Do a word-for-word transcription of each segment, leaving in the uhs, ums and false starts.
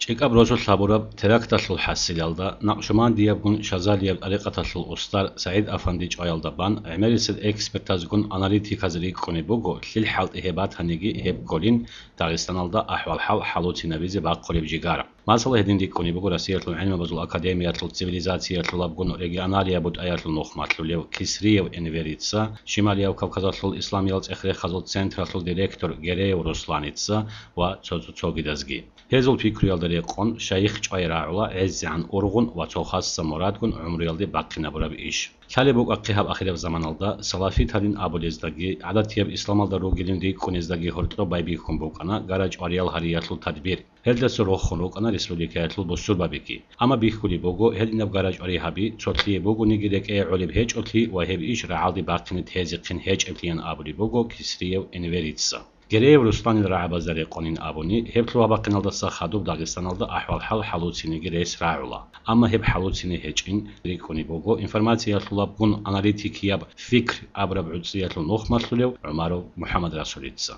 ჭიკა ბროსულ საბურაბ თერაქტაშულ حسილალდა ნақშმან დიაბგუნ შაზალიებ არიყათაშულ უსტარ საიდ აფანდი ჭაილდა ბან ემერისეთ ექსპერტაზგუნ ანალიტიკაზრი ყონებოგო ხილ ჰალტიჰებათანიგი ჰებ გოლინ დაღესტანალდა აჰვალ ჰალ ჰალუცინავიზე ბაყოლებ ჯიგარა მასალა ჰედინდი ყონებოგო რასიერთულ ილმაბაზულ აკადემიათულ ცივილიზაციათულ აბგუნ რეგიონალია ბუტაიათულ ნოხმათლულევ ქისრიევ ენვერიცა შიმალიავ კავკაზათულ ისლამიალ წეხრე ხაზულ ცენტრათულ დირექტორ გერეევ რუსლანიცა ვა ცოცუცოგიდაზგი هذول فكرة يالدري قن شيخ جايراعلا عز عن أرغن وتوخاص سمراتكن عمريالدي باقينا برا بإيش. كالي بوك أقيهاب أخير زمان الدا سلافي تادين أبوليزداغي عادت ياب إسلام الدا روغيلين دي كونيزداغي هورترو بايبيكم بوكانا غاراج أريال هرياتل تدبير. هلدس روخ روكانا رسوليكاتل بوسور بابيكي. أما بيخولي بوغو هليناب غاراج أريهابي تشوتلي بوغو نيجيدك أي علب هيج أتلي وهيب إيش رعالدي باقينة هزيقين هيج أبليان أبولي بوغو كسريو إنفيريتسا. گريو رستان رعبازري قونين ابوني هبتلو باقينالدا سخادوب داغستانالدا احوال حال حلوتسينيگي ريس راعولا اما هب حلوتسيني هچين ريكوني بوغو انفورماتسياتلو بون اناليتيكياب فكر ابرب عدسياتلو نوخماتلو عمارو محمد رسوليتسا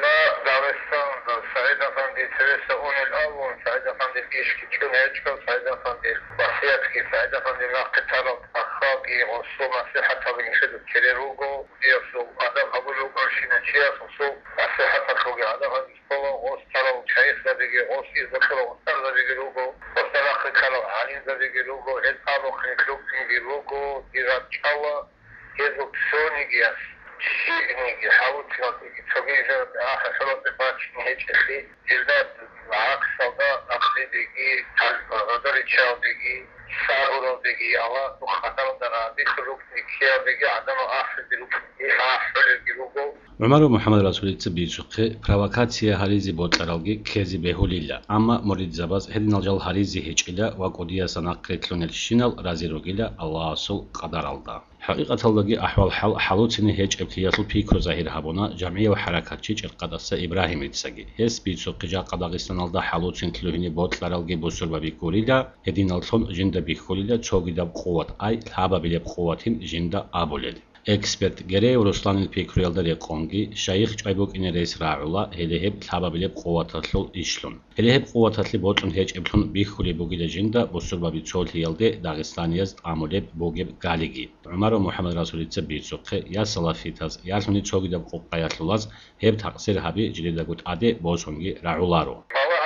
Teresa onun avun, Said Efendi ilişki çöneçka, Said Efendi vasiyetki, Said Efendi nakıtarak akhaki, osu nasihat abin şedip kererugo, diyorsu adam abulu karşına çiyas, osu nasihat akhogi adam hadispola, os talo çayis zadigi, os izakala, ostar zadigi rugo, ostar akıkala, halin zadigi rugo, el alo knikluk tingi rugo, dirat çala, yezuk soni giyas. شيء حاولت تغيير آخر ثلاث سنوات هيك شيء جلدات عكس صداء أخذ دقي غدر تشاو دقي ساهر دقي الله وخطر درادي خلوك نكيا دقي عدم آخر دلوك آخر دلوكو عمر محمد رسول تبي شقة پرووكاتسيا هاريزي بوتلارالجي كيزي بهوليلا أما مريد زباز هدين الجال هاريزي هيجيلا وقوديا سناقريتلون الشينال رازيروجيلا الله سول قدر الله حقيقة اللقي أحوال حل حلوتني هيج ابتياطل بيكرو زاهر هابونا جمعية وحركات شيج القدسة إبراهيم إتساقي هس بيتسو قجا قداغستان الدا حلوتن تلوهني بوتلارالجي بوسور بابيكوريلا هدين الثون جندا بيخوليلا تشوغيدا بقوة أي الحابة بلي بقوة جندا أبوليل اكسبرت گريو رسلان البيكريالدري قونغي شيخ جايبوك إن رئيس راعولا هدهب الحابة بلي بقوة تطلو إشلون هدهب قوة تطلي بوتون هيج ابتون بيخولي بوغي لجندا بوسور بابي تشول هيالدي داغستانياز عموليب بوغيب غاليجي عمر محمد رسول تبي سوقي يا صلافيتاز يا سوني تشوغي دب قوقاياتلولاز هب تقصير هابي جليدا قوت عدي بوسونغي راعولارو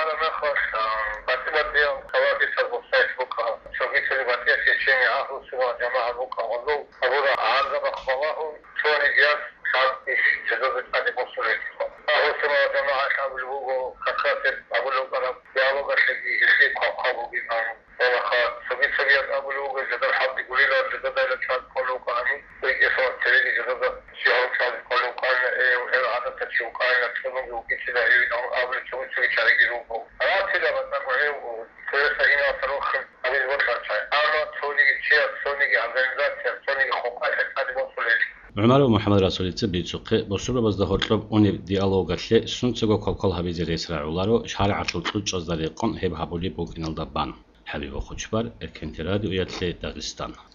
عمر محمد رسول تبي سوقي بسرعة بس دهورتلو أني ديالوجاتلي سنتسجو كل كل هبي زي رئيس راعولارو شهر عطل تلوش أصداري قن هب هبولي بوك إن الدبان حبيب خوشبار الكنتراد وياتلي داغستان